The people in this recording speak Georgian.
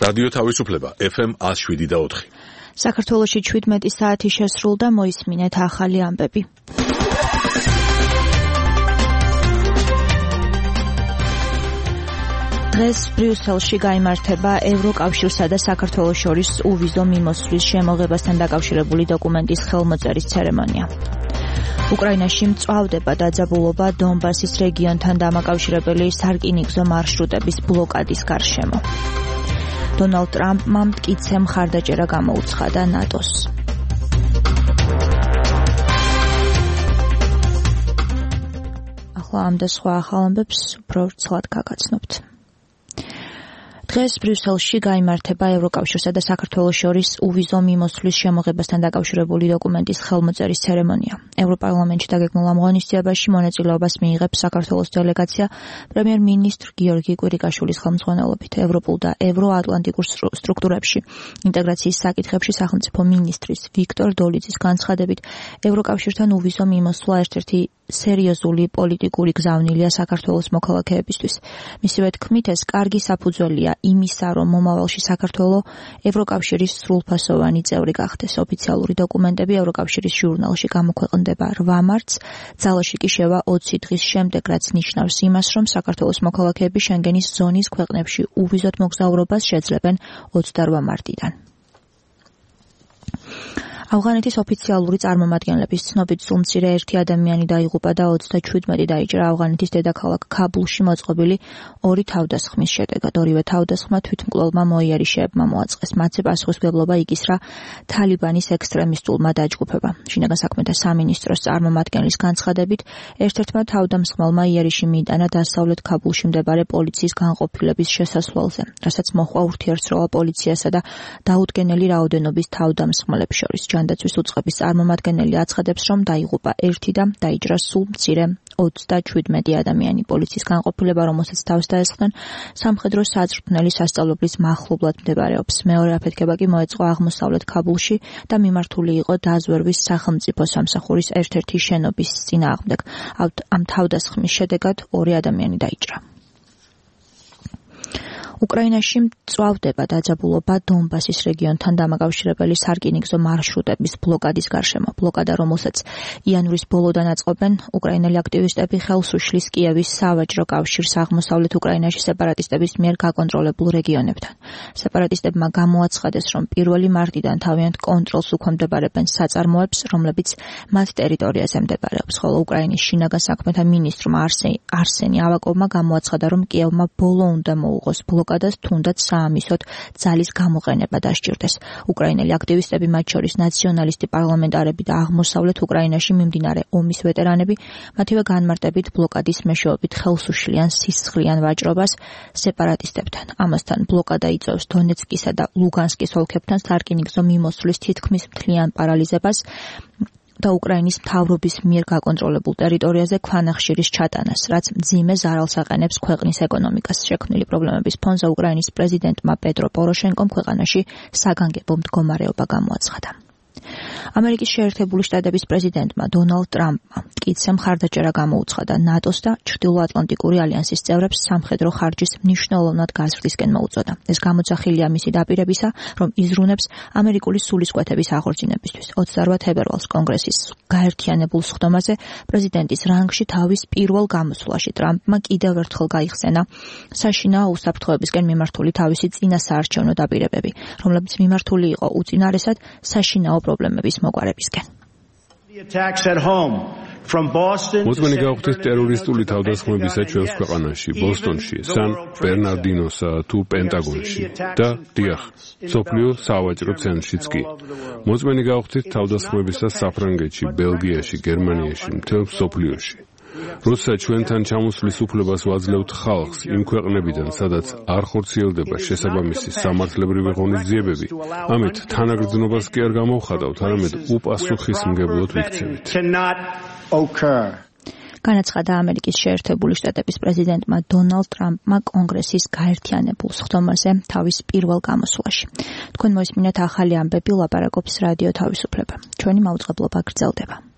რადიო თავისუფლება FM 107.4. საქართველოში 17 საათი შესრულდა, მოისმინეთ ახალი ამბები. დღეს ბრიუსელში გაიმართება ევროკავშირსა და საქართველოს შორის უვიზო მიმოსვლის შემოღებასთან დაკავშირებული დოკუმენტის ხელმოწერის ცერემონია. უკრაინაში მწვავდება დაძაბულობა დონბასის რეგიონთან დამაკავშირებელი სარკინიგზო მარშრუტების ბლოკადის გარშემო. დონალდ ტრამპმა მტკიცე მხარდაჭერა გამოუცხადა ნატოს. ახლა ამ და სხვა ახალ ამბებს უფრო ვრცლად გაგაცნობთ. დღეს ბრიუსელში გაიმართება ევროკავშირსა და საქართველოს შორის უვიზო მიმოსვლის შემოღებასთან დაკავშირებული დოკუმენტის ხელმოწერის ცერემონია. ევროპარლამენტში დაგეგმულ ამ ღონისძიებაში მონაწილეობას მიიღებს საქართველოს დელეგაცია პრემიერ-მინისტრ გიორგი კვირიკაშვილის ხელმძღვანელობით. ევროპულ და ევროატლანტიკურ სტრუქტურებში ინტეგრაციის საკითხებში სახელმწიფო მინისტრის ვიქტორ დოლიძის განცხადებით, ევროკავშირთან უვიზო მიმოსვლა ერთ-ერთი სერიოზული პოლიტიკური გზავნილია საქართველოს მოქალაქეებისთვის. მისივე თქმით, ეს კარგი საფუძველია იმისა, რომ მომავალში საქართველო ევროკავშირის სრულფასოვანი წევრი გახდეს. ოფიციალური დოკუმენტები ევროკავშირის ჟურნალში გამოქვეყნდება 8 მარტს, ძალაში კი შევა 20 დღის შემდეგ, რაც ნიშნავს იმას, რომ საქართველოს მოქალაქეები შენგენის ზონის ქვეყნებში უვიზოდ მოგზაურობას შეძლებენ 28 მარტიდან. ავღანეთის ოფიციალური წარმომადგენლების ცნობით სულ-მცირე ერთი ადამიანი დაიღუპა და 37 დაიჭრა ავღანეთის დედაქალაქ ქაბულში მოწყობილი ორი თავდასხმის შედეგად. ორივე თავდასხმა თვითმკვლელმა მოიარიშეებმა მოაწყეს. მათზე პასუხისმგებლობა იკისრა თალიბანის ექსტრემისტულმა დაჯგუფებამ. შინაგან საქმეთა სამინისტროს წარმომადგენლის განცხადებით, ერთ-ერთმა თავდამსხმელმა იერიში მიიტანა დასავლეთ ქაბულში მდებარე პოლიციის განყოფილების შესასვლელზე, რასაც მოჰყვა ურთიერთსროლა პოლიციასა და დაუდგენელი რაოდენობის თავდამსხმელებს შორის. ჯანდაცვის უწყების წარმომადგენელი აცხადებს, რომ დაიღუპა ერთი და დაიჭრა სულ მცირე 37 ადამიანი. პოლიციის განყოფილება, რომელსაც თავს დაესხნენ, სამხედრო საწვრთნელი სასწავლებლის მახლობლად მდებარეობს. მეორე აფეთქება კი მოეწყო აღმოსავლეთ ქაბულში და მიმართული იყო დაზვერვის სახელმწიფო სამსახურის ერთ-ერთი შენობის წინააღმდეგ. ამ თავდასხმის შედეგად 2 ადამიანი დაიჭრა. უკრაინაში მწვავდება დაძაბულობა დონბასის რეგიონთან დამაკავშირებელი სარკინიგზო მარშრუტების ბლოკადის გარშემო. ბლოკადა, რომელსაც იანვრის ბოლოდან აწყობენ უკრაინელი აქტივისტები, ხელს უშლის კიევის სავაჭრო კავშირს აღმოსავლეთ უკრაინაში სეპარატისტების მიერ გაკონტროლებულ რეგიონებთან. სეპარატისტებმა გამოაცხადეს, რომ 1 მარტიდან თავიანთ კონტროლს უქვემდებარებენ საწარმოებს, რომლებიც მათ ტერიტორიაზე მდებარეობს, ხოლო უკრაინის შინაგან საქმეთა მინისტრმა არსენი ავაკოვმა გამოაცხადა, რომ კიევმა ბოლო უნდა მოუღოს ბლოკადას, თუნდაც საამისოდ ძალის გამოყენება დასჭირდეს. უკრაინელი აქტივისტები, მათ შორის ნაციონალისტი პარლამენტარები და აღმოსავლეთ უკრაინაში მიმდინარე ომის ვეტერანები, მათივე განმარტებით ბლოკადის მეშვეობით ხელს უშლიან სისხლიან ვაჭრობას სეპარატისტებთან. ამასთან ბლოკადა იწვევს დონეცკისა და ლუგანსკის ოლქებთან სარკინიგზო მიმოსვლის თითქმის მთლიან პარალიზებას და უკრაინის მთავრობის მიერ გაკონტროლებულ ტერიტორიაზე ქვანახშირის ჩატანას, რაც მძიმე ზარალს აყენებს ქვეყნის ეკონომიკას. შექმნილი პრობლემების ფონზე უკრაინის პრეზიდენტმა პეტრო პოროშენკომ ქვეყანაში საგანგებო მდგომარეობა გამოაცხადა. ამერიკის შეერთებული შტატების პრეზიდენტმა დონალდ ტრამპმა მტკიცე მხარდაჭერა გამოუცხადა ნატოს და ჩრდილოატლანტიკური ალიანსის წევრებს სამხედრო ხარჯის მნიშვნელოვნად გაზრდისკენ მოუწოდა. ეს გამოძახილია მისი დაპირებისა, რომ იზრუნებს ამერიკული სულისკვეთების აღორძინებისთვის. 28 თებერვალს კონგრესის გაერთიანებულ სხდომაზე პრეზიდენტის რანგში თავის პირველ გამოსვლაში ტრამპმა კიდევ ერთხელ გაიხსენა საშინაო უსაფრთხოებისკენ მიმართული თავისი წინასაარჩევნო დაპირებები, რომლებიც მიმართული იყო უწინარესად საშინაო პრობლემების მოგვარებისკენ. მოწმენი გაუხდით ტერორისტული თავდასხმებისა ჩვენს ქვეყანაში, ბოსტონში, სან ბერნარდინოსა თუ პენტაგონში და დიახ, მსოფლიო სავაჭრო ცენტრშიც კი. მოწმენი გაუხდით თავდასხმებისა საფრანგეთში, ბელგიაში, გერმანიაში, მთელ მსოფლიოში. როცა ჩვენთან ჩამოსვლის უფლებას ვაძლევთ ხალხს იმ ქვეყნებიდან, სადაც არ ხორციელდება შესაბამისი სამართლებრივი ღონისძიებები, ამით თანაგრძნობას კი არ გამოვხატავთ, არამედ უპასუხისმგებლოდ ვიქცევით. განაცხადა ამერიკის შეერთებული შტატების პრეზიდენტმა დონალდ ტრამპმა კონგრესის გაერთიანებულ სხდომაზე თავის პირველ გამოსვლაში. თქვენ მოისმინეთ ახალი ამბები, ლაპარაკობს რადიო თავისუფლება. ჩვენი მაუწყებლობა გრძელდება.